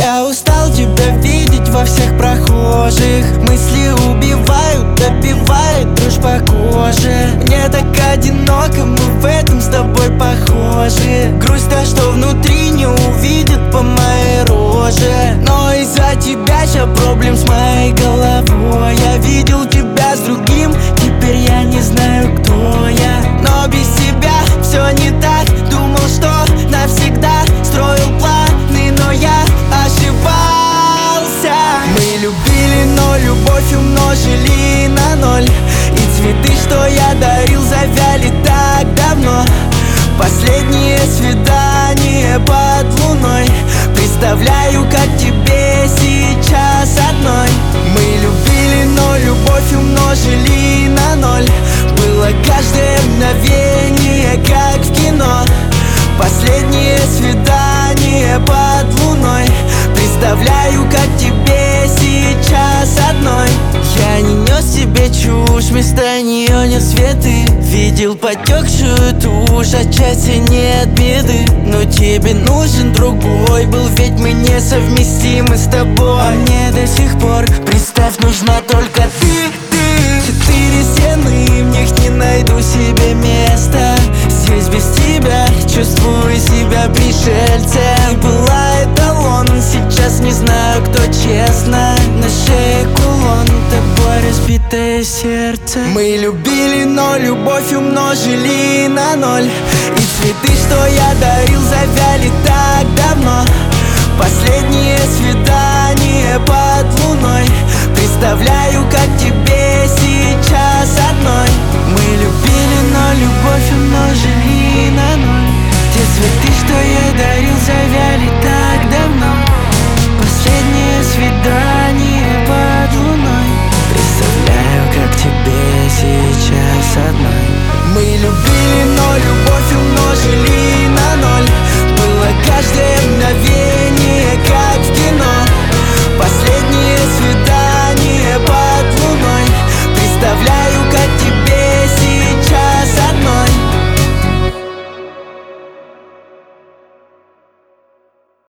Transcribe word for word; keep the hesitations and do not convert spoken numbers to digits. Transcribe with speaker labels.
Speaker 1: Я устал тебя видеть во всех прохожих. Мысли убивают, добивает дрожь по коже. Мне так одиноко, мы в этом с тобой похожи. Грусть та, что внутри, не увидит по моей роже. Но из-за тебя ща проблем с моей головой. Я видел тебя с другим, теперь я не знаю, кто я. Но без тебя все не так. Думал, что навсегда строил планы, но я ошибался. Мы любили, но любовь умножили на ноль. И цветы, что я дарил, завяли так давно. Последнее свидание под луной. Представляю, как тебе сейчас одной. Мы любили, но любовь умножили на ноль. Было каждое мгновение, как в кино. Последнее свидание под луной. Представляю, как тебе сейчас одной. Я не нес тебе чушь, вместо нее нес цветы. Видел потекшую тушь, отчасти нет беды. Но тебе нужен другой был, ведь мы несовместимы с тобой. А мне до сих пор, представь, нужна только ты, ты. Четыре стены, в них не найду себе места. Здесь без тебя чувствую себя пришельцем. И была эталон, сейчас не знаю, кто честно. На шее кулон, тобой разбитое сердце. Мы любили, но любовь умножили на ноль. И цветы, что я дарил, завяли так давно. Последнее свидание под луной. Представляю, как тебе сейчас одной.